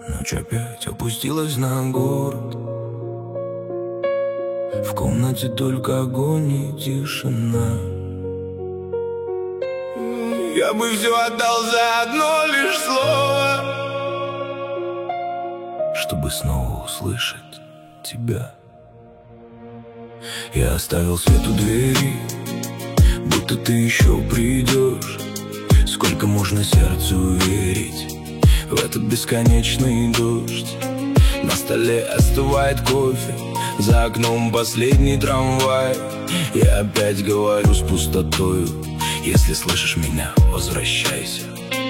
Ночь опять опустилась на город. В комнате только огонь и тишина. Я бы все отдал за одно лишь слово, чтобы снова услышать тебя. Я оставил свет у двери, будто ты еще придешь. Сколько можно сердцу верить в этот бесконечный дождь? На столе остывает кофе, за окном последний трамвай. Я опять говорю с пустотою: если слышишь меня, возвращайся.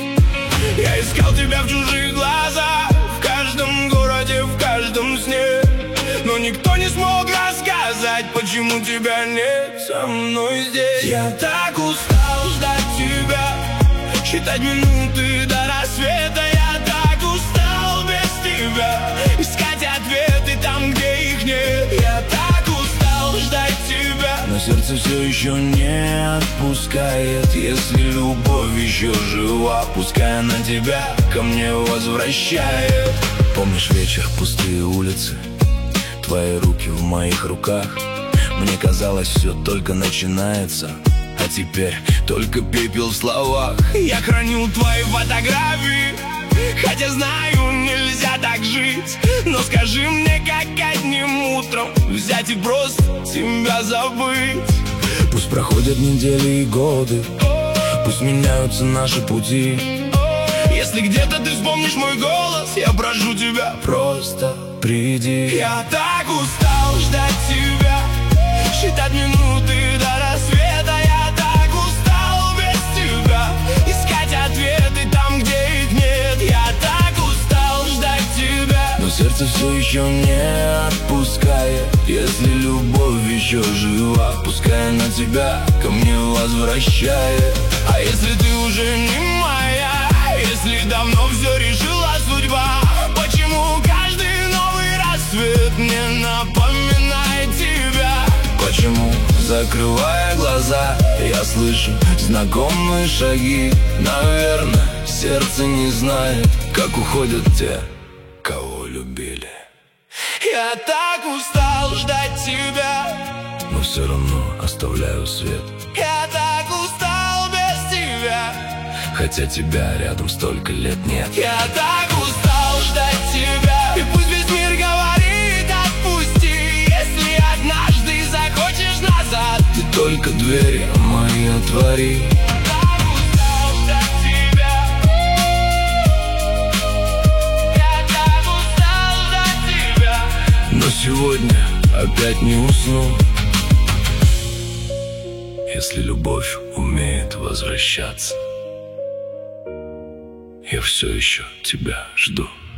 Я искал тебя в чужих глазах, в каждом городе, в каждом сне, но никто не смог рассказать, почему тебя нет со мной здесь. Я так устал ждать тебя, считать минуты до рассвета. Я так устал без тебя искать ответы там, где их нет. Я так устал ждать тебя, но сердце все еще не отпускает. Если любовь еще жива, пускай она тебя ко мне возвращает. Помнишь вечер, пустые улицы, твои руки в моих руках? Мне казалось, все только начинается, а теперь только пепел в словах. Я храню твои фотографии, хотя знаю, нельзя так жить. Но скажи мне, как одним утром взять и просто тебя забыть? Пусть проходят недели и годы, пусть меняются наши пути. Если где-то ты вспомнишь мой голос, я прошу тебя, просто приди. Я так устал ждать тебя, считать минуты до рассвета. Я так устал без тебя искать ответы там, где их нет. Я так устал ждать тебя, но сердце все еще не отпускает. Если любовь еще жива, пускай она тебя ко мне возвращает. А если ты уже не моя, если давно все решила судьба, почему каждый новый рассвет мне напоминает тебя? Почему, закрывая глаза, я слышу знакомые шаги? Наверное, сердце не знает, как уходят те, кого любили. Я так устал ждать тебя, но все равно оставляю свет. Я так устал без тебя, хотя тебя рядом столько лет нет. Я так устал ждать тебя, и пусть весь мир говорит отпусти, если однажды захочешь назад, ты только двери мои отвори. Но сегодня опять не усну. Если любовь умеет возвращаться, я все еще тебя жду.